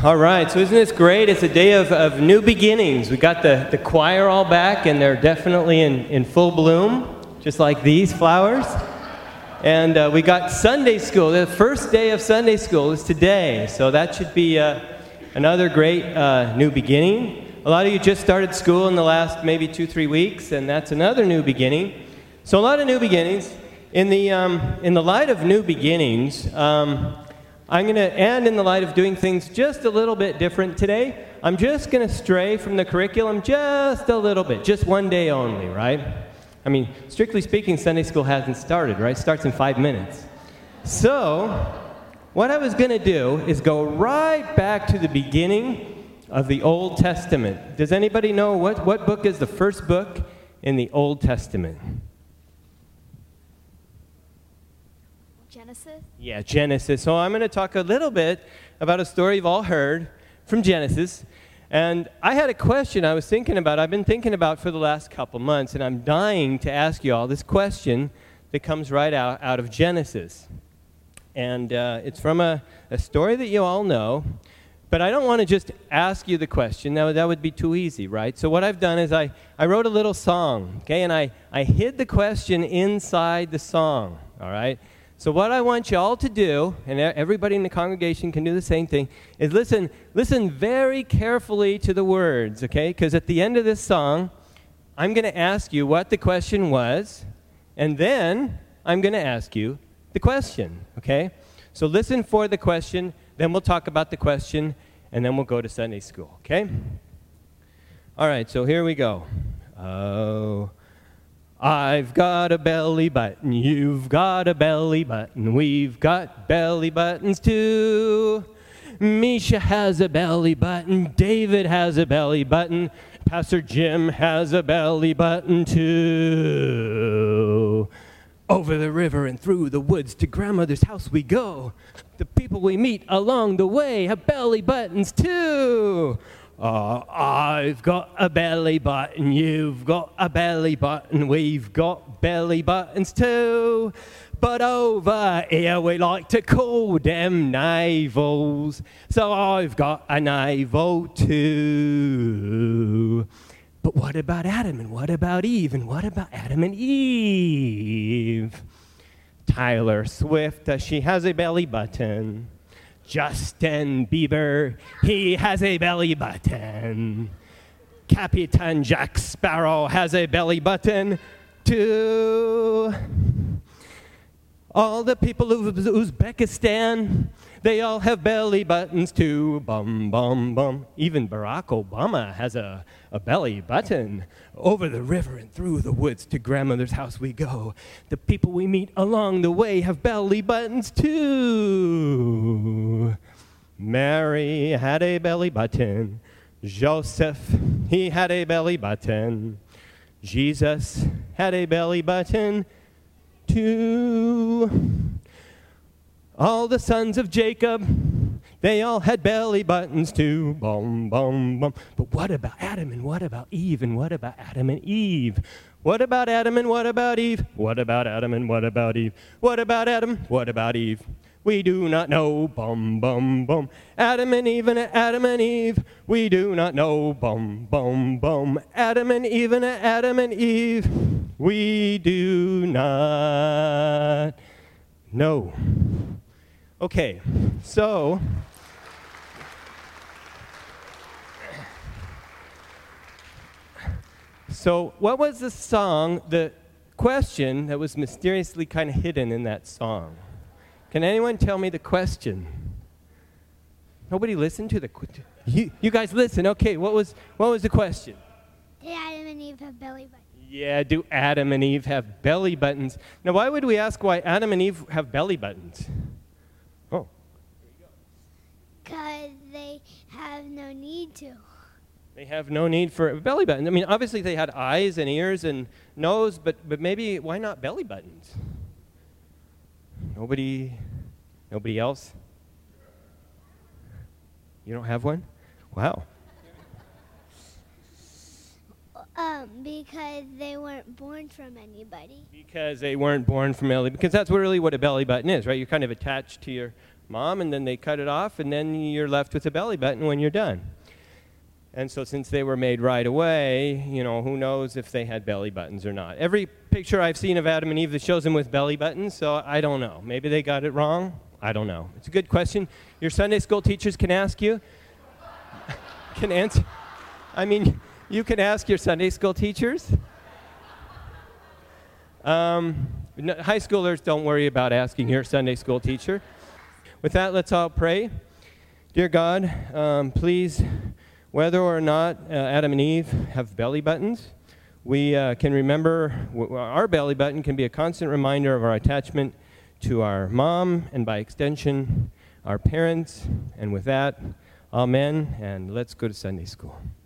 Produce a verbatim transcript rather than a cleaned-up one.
All right, so isn't this great? It's a day of, of new beginnings. We got the, the choir all back, and they're definitely in, in full bloom, just like these flowers. And uh, we got Sunday school. The first day of Sunday school is today, so that should be uh, another great uh, new beginning. A lot of you just started school in the last maybe two, three weeks, and that's another new beginning. So a lot of new beginnings. In the, um, in the light of new beginnings, um, I'm going to, and in the light of doing things just a little bit different today, I'm just going to stray from the curriculum just a little bit, just one day only, right? I mean, strictly speaking, Sunday school hasn't started, right? It starts in five minutes. So, what I was going to do is go right back to the beginning of the Old Testament. Does anybody know what, what book is the first book in the Old Testament? Genesis? Yeah, Genesis. So I'm going to talk a little bit about a story you've all heard from Genesis. And I had a question I was thinking about, I've been thinking about for the last couple months, and I'm dying to ask you all this question that comes right out, out of Genesis. And uh, it's from a, a story that you all know, but I don't want to just ask you the question. That would, that would be too easy, right? So what I've done is I, I wrote a little song, okay, and I, I hid the question inside the song, all right? So what I want you all to do, and everybody in the congregation can do the same thing, is listen, listen very carefully to the words, okay? Because at the end of this song, I'm going to ask you what the question was, and then I'm going to ask you the question, okay? So listen for the question, then we'll talk about the question, and then we'll go to Sunday school, okay? All right, so here we go. Oh... I've got a belly button, you've got a belly button, we've got belly buttons too. Misha has a belly button, David has a belly button, Pastor Jim has a belly button too. Over the river and through the woods to grandmother's house we go. The people we meet along the way have belly buttons too. Uh, I've got a belly button, you've got a belly button, we've got belly buttons too. But over here we like to call them navels, so I've got a navel too. But what about Adam, and what about Eve, and what about Adam and Eve? Tyler Swift, uh, she has a belly button. Justin Bieber, he has a belly button. Capitan Jack Sparrow has a belly button too. All the people of Uzbekistan, they all have belly buttons too. Bum, bum, bum. Even Barack Obama has a, a belly button. Over the river and through the woods to grandmother's house we go. The people we meet along the way have belly buttons too. Mary had a belly button. Joseph, he had a belly button. Jesus had a belly button too. All the sons of Jacob, they all had belly buttons too. Bum, bum, bum. But what about Adam, and what about Eve, and what about Adam and Eve? What about Adam, and what about Eve? What about Adam, and what about Eve? What about Adam? What about Eve? We do not know. Bum, bum, bum. Adam and Eve and Adam and Eve. We do not know. Bum, bum, bum. Adam and Eve and Adam and Eve. We do not know. Okay, so so what was the song, the question that was mysteriously kind of hidden in that song? Can anyone tell me the question? Nobody listened to the question. You, you guys listen. Okay, what was what was the question? Did Adam and Eve have belly buttons? Yeah, do Adam and Eve have belly buttons? Now, why would we ask why Adam and Eve have belly buttons? Oh. Because they have no need to. They have no need for a belly button. I mean, obviously they had eyes and ears and nose, but, but maybe why not belly buttons? Nobody, nobody else? You don't have one? Wow. Um, because they weren't born from anybody. Because they weren't born from belly, because that's really what a belly button is, right? You're kind of attached to your mom, and then they cut it off, and then you're left with a belly button when you're done. And so since they were made right away, you know, who knows if they had belly buttons or not. Every picture I've seen of Adam and Eve that shows them with belly buttons, so I don't know. Maybe they got it wrong. I don't know. It's a good question. Your Sunday school teachers can ask you. Can answer. I mean, you can ask your Sunday school teachers. Um, no, high schoolers, don't worry about asking your Sunday school teacher. With that, let's all pray. Dear God, um, please, whether or not uh, Adam and Eve have belly buttons, we uh, can remember w- our belly button can be a constant reminder of our attachment to our mom and by extension, our parents. And with that, amen, and let's go to Sunday school.